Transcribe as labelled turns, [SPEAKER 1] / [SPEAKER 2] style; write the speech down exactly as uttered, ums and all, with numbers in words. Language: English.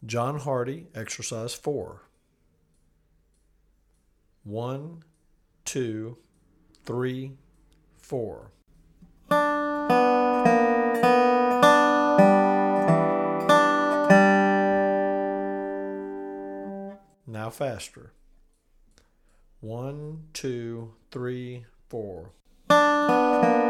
[SPEAKER 1] John Hardy, exercise four. One, two, three, four. Now faster. One, two, three, four.